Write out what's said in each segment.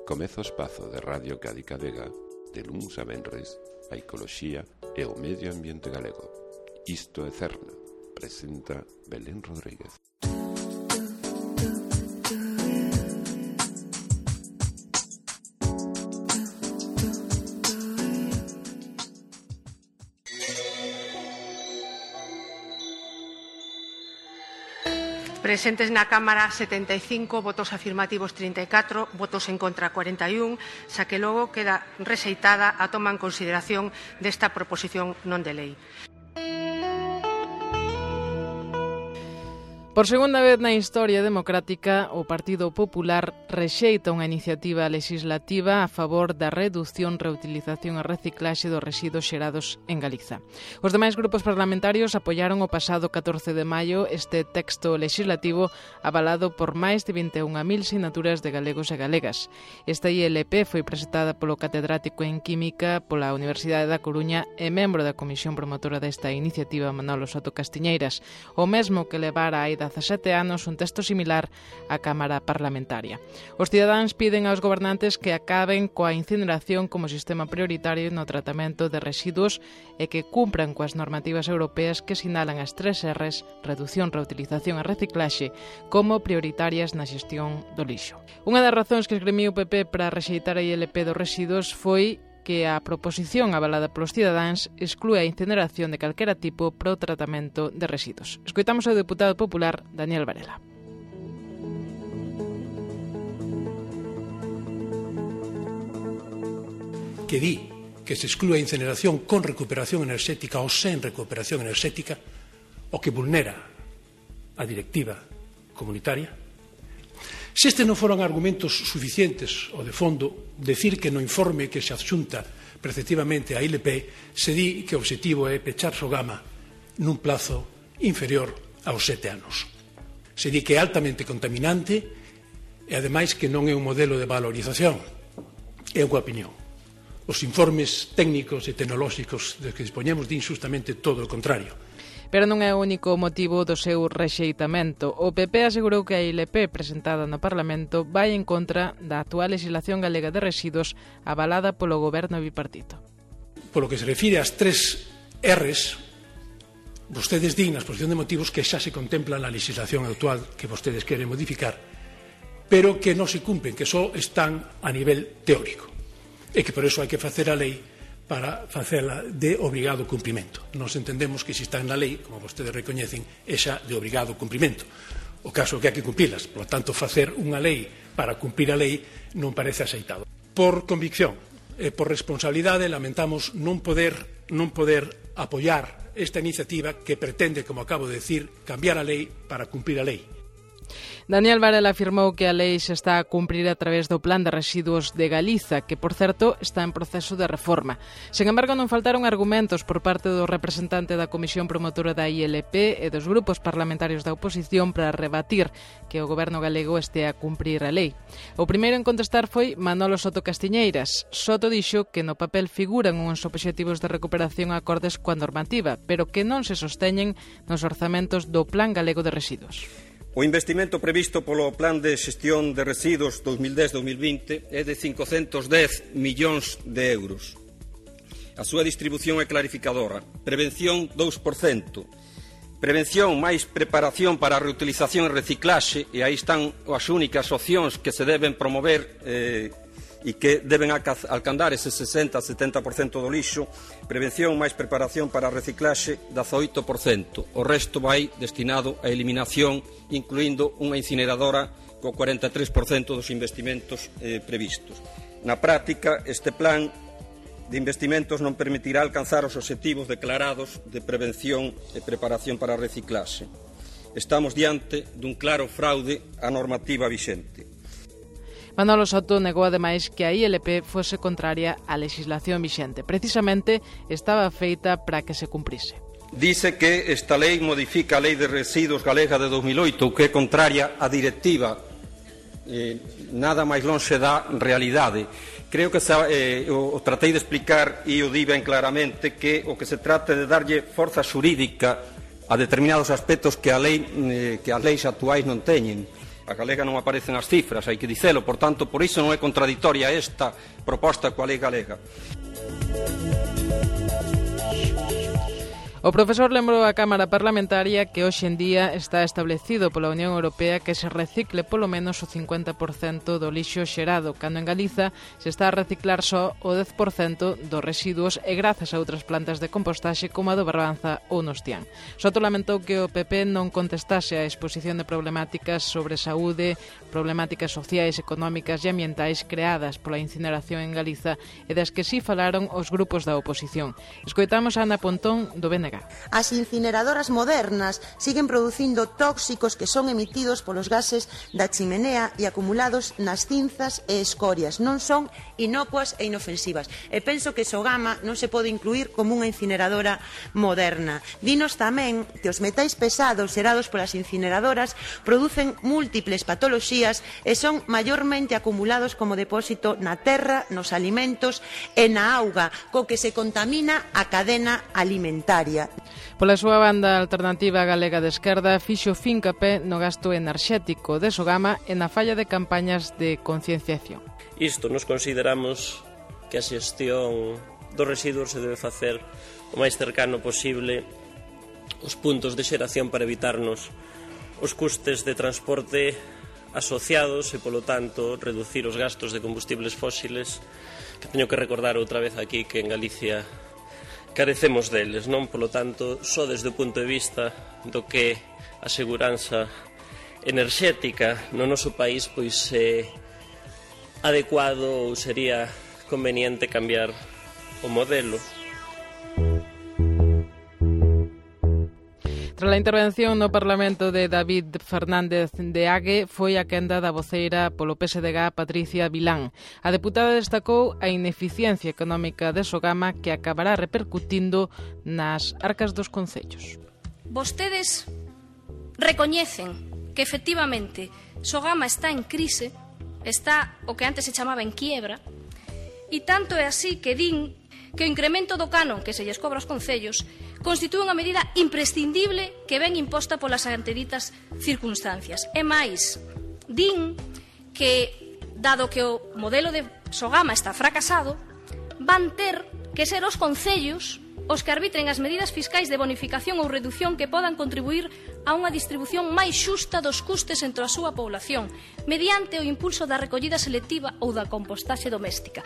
Comeza o espazo de Radio Cádiz Vega, de luns a venres, a ecoloxía e o medio ambiente galego. Isto é Cerna, presenta Belén Rodríguez. Presentes na Cámara 75, votos afirmativos 34, votos en contra 41, xa que logo queda rexeitada a toma en consideración desta proposición non de lei. Por segunda vez na historia democrática, o Partido Popular rexeita unha iniciativa legislativa a favor da reducción, reutilización e reciclaxe dos residuos xerados en Galiza. Os demais grupos parlamentarios apoiaron o pasado 14 de maio este texto legislativo avalado por máis de 21.000 sinaturas de galegos e galegas. Esta ILP foi presentada polo catedrático en Química pola Universidade da Coruña e membro da comisión promotora desta iniciativa, Manolo Soto Castiñeiras, o mesmo que levara hai 17 anos un texto similar á Cámara Parlamentaria. Os cidadáns piden aos gobernantes que acaben coa incineración como sistema prioritario no tratamento de residuos e que cumpran coas normativas europeas que sinalan as 3 Rs, reducción, reutilización e reciclaxe, como prioritarias na xestión do lixo. Unha das razóns que esgrimiu o PP para rexeitar a ILP dos residuos foi que a proposición avalada polos cidadáns exclúe a incineración de calquera tipo para o tratamento de residuos. Escoitamos ao deputado popular Daniel Varela. Que di que se exclúe a incineración con recuperación enerxética ou sen recuperación enerxética, o que vulnera a directiva comunitaria. Se estes non foran argumentos suficientes ou de fondo, decir que no informe que se adxunta preceptivamente a ILP se di que o obxectivo é pechar Sogama nun plazo inferior aos 7 anos. Se di que é altamente contaminante e, ademais, que non é un modelo de valorización. É unha opinión. Os informes técnicos e tecnolóxicos de que dispoñemos din justamente todo o contrario. Pero non é o único motivo do seu rexeitamento. O PP asegurou que a ILP presentada no Parlamento vai en contra da actual legislación galega de residuos avalada polo goberno bipartito. Polo que se refire ás 3 Rs, vostedes din na exposición de motivos que xa se contempla na legislación actual que vostedes queren modificar, pero que non se cumplen, que só están a nivel teórico, e que por eso hai que facer a lei para facela de obrigado cumprimento. Nos entendemos que se está na lei, como vostedes recoñecen, é xa de obrigado cumprimento. O caso é que hai que cumprilas, por lo tanto, facer unha lei para cumprir a lei non parece aceitado. Por convicción e por responsabilidade, lamentamos non poder apoiar esta iniciativa que pretende, como acabo de decir, cambiar a lei para cumprir a lei. Daniel Varela afirmou que a lei se está a cumprir a través do Plan de Residuos de Galiza, que, por certo, está en proceso de reforma. Sen embargo, non faltaron argumentos por parte do representante da Comisión Promotora da ILP e dos grupos parlamentarios da oposición para rebatir que o goberno galego este a cumprir a lei. O primeiro en contestar foi Manolo Soto Castiñeiras. Soto dixo que no papel figuran uns obxectivos de recuperación acordes coa normativa, pero que non se sosteñen nos orzamentos do Plan Galego de Residuos. O investimento previsto polo Plan de Xestión de Residuos 2010-2020 é de 510 millóns de euros. A súa distribución é clarificadora. Prevención 2%. Prevención máis preparación para a reutilización e reciclaxe, e aí están as únicas opcións que se deben promover e que deben alcanzar ese 60-70% do lixo. Prevención máis preparación para a reciclaxe 18%. O resto vai destinado á eliminación, incluindo unha incineradora co 43% dos investimentos previstos. Na práctica, este plan de investimentos non permitirá alcanzar os obxectivos declarados de prevención e preparación para a reciclaxe. Estamos diante dun claro fraude á normativa vixente. Manolo Soto negou ademais que a ILP fose contraria á legislación vixente. Precisamente estaba feita para que se cumprise. Dice que esta lei modifica a Lei de Residuos Galega de 2008, que é contraria á directiva. Nada máis lonxe da realidade. Creo que o tratei de explicar e o di ben claramente que o que se trata de darlle forza xurídica a determinados aspectos que as leis actuais non teñen. a galega non aparecen as cifras, hai que dicelo, por tanto, por iso non é contradictoria esta proposta coa lei galega. O profesor lembrou á Cámara Parlamentaria que hoxe en día está establecido pola Unión Europea que se recicle polo menos o 50% do lixo xerado, cando en Galiza se está a reciclar só o 10% dos residuos e grazas a outras plantas de compostaxe como a do Barbanza ou Nostián. Soto lamentou que o PP non contestase a exposición de problemáticas sobre saúde, problemáticas sociais, económicas e ambientais creadas pola incineración en Galiza e das que si falaron os grupos da oposición. Escoitamos a Ana Pontón do BNG. As incineradoras modernas siguen producindo tóxicos que son emitidos polos gases da chimenea e acumulados nas cinzas e escorias. Non son inocuas e inofensivas. E penso que Sogama non se pode incluir como unha incineradora moderna. Dinos tamén que os metais pesados xerados polas incineradoras producen múltiples patoloxías e son maiormente acumulados como depósito na terra, nos alimentos e na auga, co que se contamina a cadena alimentaria. Pola súa banda, a Alternativa Galega de Esquerda fixo fincapé no gasto enerxético de Sogama e na falla de campañas de concienciación. Isto nos consideramos que a xestión dos residuos se debe facer o máis cercano posible os puntos de xeración para evitarnos os custes de transporte asociados e, polo tanto, reducir os gastos de combustibles fósiles, que teño que recordar outra vez aquí que en Galicia carecemos deles, non? Polo tanto, só desde o punto de vista do que a seguranza enerxética no noso país pois é adecuado ou sería conveniente cambiar o modelo. Tras a intervención no Parlamento de David Fernández de Ague foi a quenda da voceira polo PSDG Patricia Vilán. A deputada destacou a ineficiencia económica de Sogama que acabará repercutindo nas arcas dos concellos. Vostedes recoñecen que efectivamente Sogama está en crise, está o que antes se chamaba en quiebra, e tanto é así que din que o incremento do canon que se lles cobra aos concellos constitúe unha medida imprescindible que ven imposta polas anteditas circunstancias. E máis, din que, dado que o modelo de Sogama está fracasado, van ter que ser os concellos os que arbitren as medidas fiscais de bonificación ou reducción que podan contribuir a unha distribución máis xusta dos custes entre a súa población, mediante o impulso da recollida selectiva ou da compostaxe doméstica.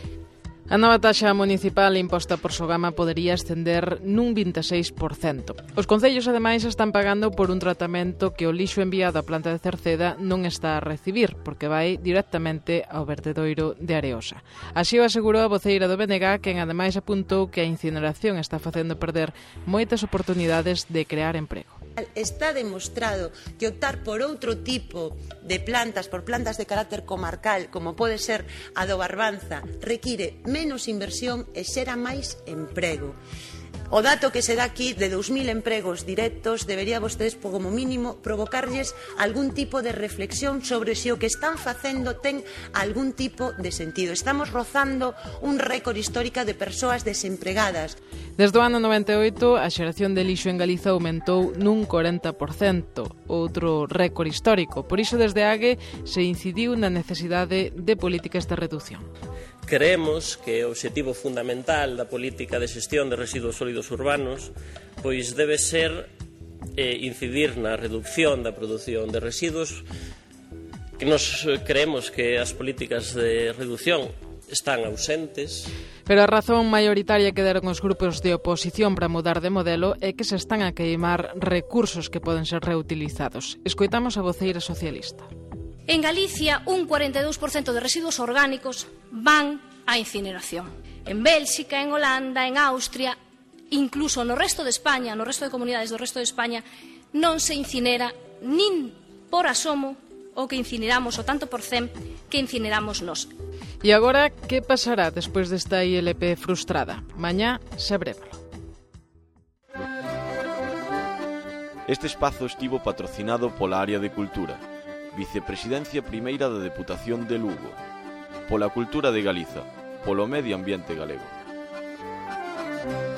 A nova taxa municipal imposta por Sogama podería ascender nun 26%. Os concellos, ademais, están pagando por un tratamento que o lixo enviado á planta de Cerceda non está a recibir, porque vai directamente ao vertedoiro de Areosa. Así o asegurou a voceira do BNG, quen ademais apuntou que a incineración está facendo perder moitas oportunidades de crear emprego. Está demostrado que optar por outro tipo de plantas, por plantas de carácter comarcal, como pode ser a do Barbanza, require menos inversión e xera máis emprego. O dato que se dá aquí de 2.000 empregos directos debería vostedes, como mínimo, provocarlles algún tipo de reflexión sobre se o que están facendo ten algún tipo de sentido. Estamos rozando un récord histórico de persoas desempregadas. Desde o ano 98, a xeración de lixo en Galiza aumentou nun 40%, outro récord histórico. Por iso, desde Ague, se incidiu na necesidade de políticas de reducción. Creemos que o obxectivo fundamental da política de xestión de residuos sólidos urbanos pois debe ser incidir na reducción da produción de residuos, que nos creemos que as políticas de reducción están ausentes. Pero a razón maioritaria que deron os grupos de oposición para mudar de modelo é que se están a queimar recursos que poden ser reutilizados. Escoitamos a voceira socialista. En Galicia, un 42% de residuos orgánicos van á incineración. En Bélxica, en Holanda, en Austria, incluso no resto de España, no resto de comunidades do resto de España, non se incinera nin por asomo o que incineramos, o tanto por cen que incineramos nós. E agora, que pasará despois desta ILP frustrada? Mañá sabrémolo. Este espazo estivo patrocinado pola área de Cultura, Vicepresidencia Primeira da Deputación de Lugo, pola Cultura de Galiza, polo Medio Ambiente Galego.